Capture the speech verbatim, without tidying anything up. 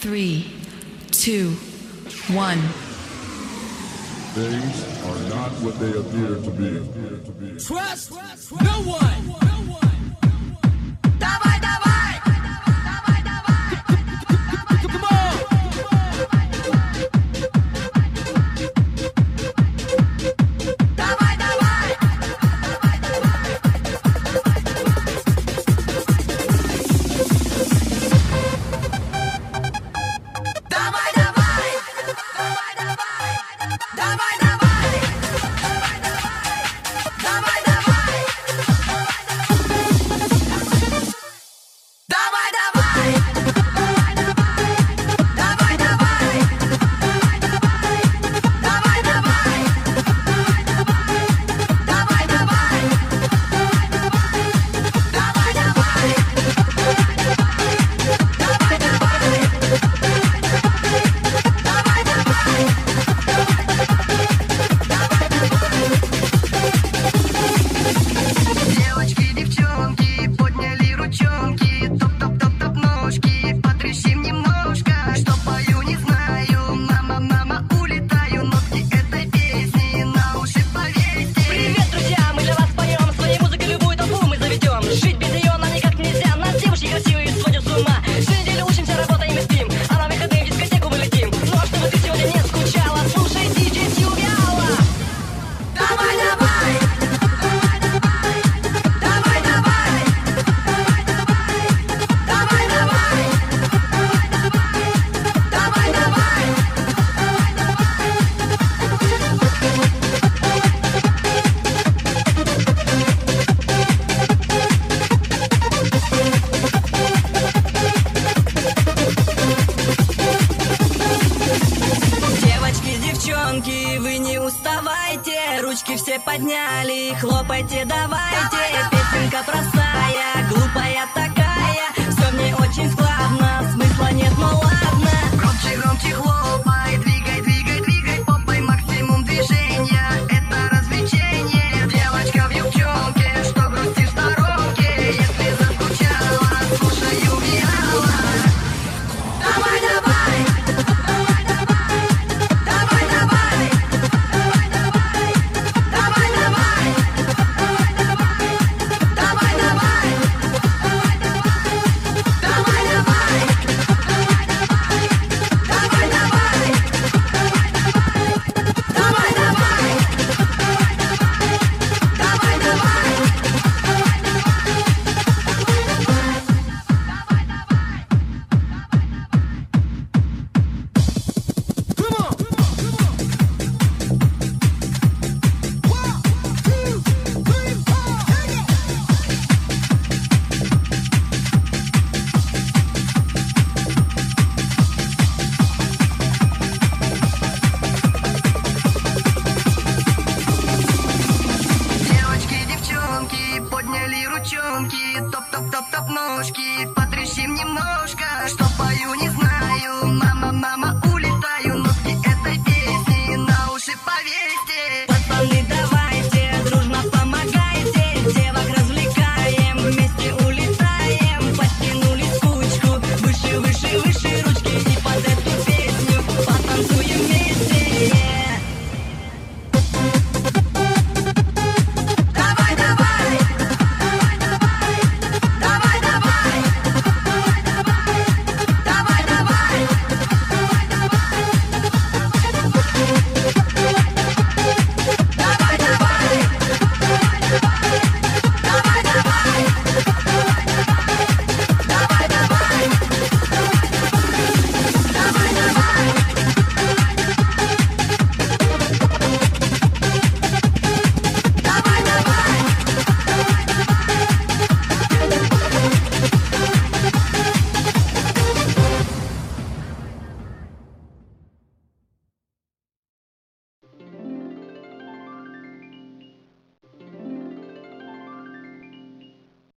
three, two, one. Things are not what they appear to be. Trust no one. Давай, давай! Давай, давай! Come on! Давай, давай! Давай, давай! Давай, давай! Давай, давай! Давай, давай! Давай, давай! Давай, давай! Давай, давай! Давай, давай! Давай, давай! Девочки, девчонки, подняли ручонки, топ-топ-топ-топ ножки, потрясим немножко. Что пою, не знаю, мама, мама, улетаю. Нотки этой песни на уши повесьте. Привет, друзья, мы для вас поем. Своей музыкой любую толпу мы заведем. Жить без нее нам никак нельзя. Нас девушки красивые сводят с ума. Всю неделю учимся, работаем и спим, а на выходные в дискотеку мы летим. Ну а чтобы ты сегодня не скучала, слушай диджей Сювиала. Давай, давай! Давай, давай! Давай, давай! Давай, давай! Девочки, девчонки, вы не уставайте. Ручки все подняли, хлопайте, давайте. Песенка простая, глупая такая. Все в ней очень складно, смысла нет, но ладно. Громче, громче хлопай, двигай, двигай, двигай попой, максимум движения. Это развлечение. Девочка в юбчонке, что грустишь в сторонке. Если заскучала, слушай Ювиала. Давай, давай! Давай, давай! Давай, давай! Давай, давай! Давай, давай! Давай, давай! Давай, давай! Давай, давай! Come on! One, two, three, four. Девочки, девчонки, подняли ручонки, топ-топ-топ-топ ножки.